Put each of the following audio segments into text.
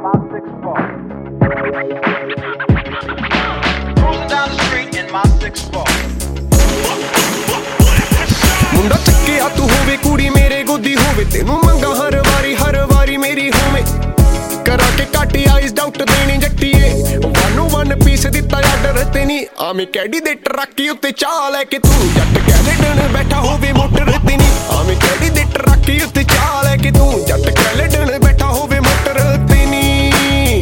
my six four. Cruising down the street in my six four. ਮੁੰਡਾ ਚੱਕਿਆ ਤੂੰ ਹੋਵੇ ਕੁੜੀ ਮੇਰੇ ਗੋਦੀ ਹੋਵੇ ਤੈਨੂੰ ਮੰਗਾ ਹਰ ਵਾਰੀ ਮੇਰੀ ਹੋਵੇ ਕਰਾ ਕੇ ਘੱਟ ਆਈਸ ਡਾਊਟ ਦੇਣੀ ਜੱਟੀਏ 101 ਪੀਸ ਦਿੱਤਾ ਆਰਡਰ ਤੇ ਨਹੀਂ ਆਵੇਂ ਕੈਡੀ ਦੇ ਟਰੱਕੀ ਉੱਤੇ ਚਾਹ ਲੈ ਕੇ ਤੂੰ ਜੱਟ ਕੈਲੇਡਨ ਬੈਠਾ ਹੋਵੇ ਮੋਟਰ ਤੇ ਨਹੀਂ ਆਵੇਂ ਕੈਡੀ ਦੇ ਟਰੱਕੀ ਉੱਤੇ ਚਾਹ ਲੈ ਕੇ ਤੂੰ ਜੱਟ ਕੈਲੇਡਨ ਬੈਠਾ ਹੋਵੇ ਮੋਟਰ ਤੇ ਨਹੀਂ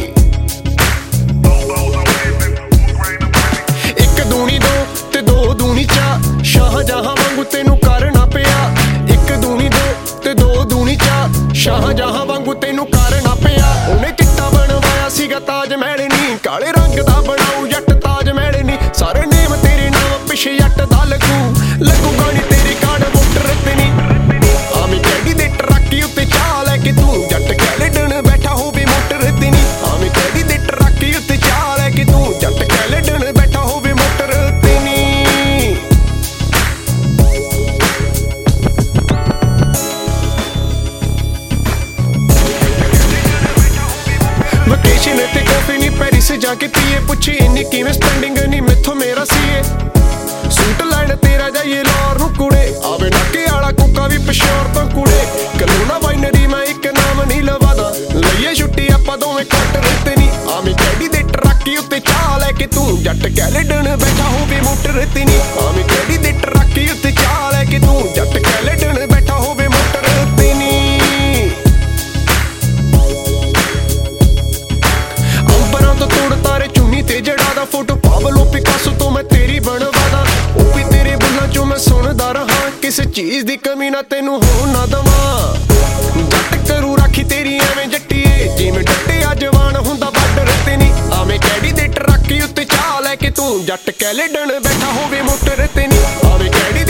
ਇੱਕ ਦੂਣੀ ਦੋ ਤੇ ਦੋ ਦੂਣੀ ਚਾਹ ਸ਼ਾਹਜਹਾਂ ਵਾਂਗੂ ਤੈਨੂੰ ਕਰਨਾ ਪਿਆ ਇੱਕ ਦੂਣੀ ਦੋ ਤੇ ਦੋ ਦੂਣੀ ਚਾਹ ਸ਼ਾਹਜਹਾਂ ਵਾਂਗੂ ਤੈਨੂੰ ਕਰਨਾ ਪਿਆ ਉਹਨੇ ਚਿੱਟਾ ਬਣਵਾਇਆ ਸੀਗਾ ਤਾਜ ਮਹਿਲ ਨੀ ਕਾਲੇ ਰੰਗ ਦਾ ਬਣਾਉ ਜੱਟ ਤਾਜ ਮਹਿਲ ਨੀ ਸਾਰੇ ਨੇਮ ਤੇਰੇ ਨਾਮ ਪਿੱਛੇ ਜੱਟ ਦਾ ਲੱਗੂਗਾ ਨੀ ਤੇਰੇ ਕਾਰਡ ਵੋਟਰ ਤੇ ਨੀ ਆਵੇਂ ਕੈਡੀ ਦੇ ਟਰੱਕੀ ਉੱਤੇ ਚਾਹ ਲੈ ਕੇ ਤੂੰ ਜੱਟ ਕੈਲੇਡਨ ਬੈਠਾ ਹੋਵੇ ਮੋਟਰ ਤੇ ਨੀ ਆਵੇਂ ਕੈਡੀ ਦੇ ਟਰੱਕੀ ਉੱਤੇ ਚਾਹ ਲੈ ਕੇ ਤੂੰ ਜੱਟ ਕੈਲੇਡਨ ਬੈਠਾ ਹੋਵੇ ਮੋਟਰ ਤੇ ਨੀ ਵਕੇਸ਼ਨ ਤੇ ਕਾਫੀ ਨੀ ਪੈਰਿਸ ਜਾ ਕੇ ਪੀਏ ਪੁੱਛੀ ਇੰਨੀ ਕਿਵੇਂ ਸਪੈਂਡਿੰਗ ਨੀ ਮੈਥੋਂ ਮੇਰਾ ਸੀਏ ਸੂਟ ਲੈਣ ਤੇਰਾ ਜਾਈਏ ਲਾਹੌਰ ਨੂੰ ਕੁੜੇ ਆਵੇ ਨਾਕੇ ਵਾਲਾ ਕੁੱਕਾ ਵੀ ਪਸ਼ੌਰ ਤੋਂ ਕੁੜੇ ਕਲੂਨਾ ਵਾਈਨਰੀ ਮੈਂ ਇੱਕ ਨਾਮ ਨਹੀਂ ਲਵਾਦਾ ਲਈਏ ਛੁੱਟੀ ਆਪਾਂ ਦੋਵੇਂ ਕੱਟ ਰਤੇ ਨੀ ਆਵੇਂ ਕੈਡੀ ਦੇ ਟਰੱਕੀ ਉੱਤੇ ਚਾਹ ਲੈ ਕੇ ਤੂੰ ਜੱਟ ਕੈਲੇਡਨ ਬੈਠਾ ਹੋਵੇ ਮੋਟਰ ਤੇ ਨੀ ਆਵੇਂ ਕੈਡੀ ਦੇ ਟਰੱਕੀ ਉੱਤੇ ਚਾਹ ਲੈ ਕੇ ਤੂੰ ਜੱਟ ਕੈਲੇਡਨ ਬੈਠਾ ਹੋਵੇ ਮੋਟਰ ਤੇ ਨੀ ਅੰਬਰਾਂ ਤੋਂ ਤੋੜ ਤਾਰੇ ਚੁੰਨੀ ਤੇ ਜੜਾ ਦਾ ਫੋਟੋ ਪਾਬਲੋ ਪਿਕਾਸੋ ਤੋਂ ਮੈਂ ਤੇਰੀ ਬਣਵਾਦਾ ਉਹ ਵੀ ਤੇਰੇ ਬੁੱਲਾਂ ਚੋਂ ਮੈਂ ਸੁਣਦਾ ਰਹਾ ਕਿਸੇ ਚੀਜ਼ ਦੀ ਕਮੀ ਨਾ ਤੈਨੂੰ ਹੋਣ ਨਾ ਦਵਾਂ ਜੱਟ ਕਰੂ ਰਾਖੀ ਤੇਰੀ ਐਵੇਂ ਜੱਟੀਏ ਜਿਵੇਂ ਡੱਟਿਆ ਜਵਾਨ ਹੁੰਦਾ ਬਾਰਡਰ ਤੇ ਨੀ ਆਵੇਂ ਕੈਡੀ ਦੇ ਟਰੱਕੀ ਉੱਤੇ ਚਾਹ ਲੈ ਕੇ ਤੂੰ ਜੱਟ ਕੈਲੇਡਨ ਬੈਠਾ ਹੋਵੇ ਮੋਟਰ ਤੇ ਨੀ ਆਵੇਂ ਕੈਡੀ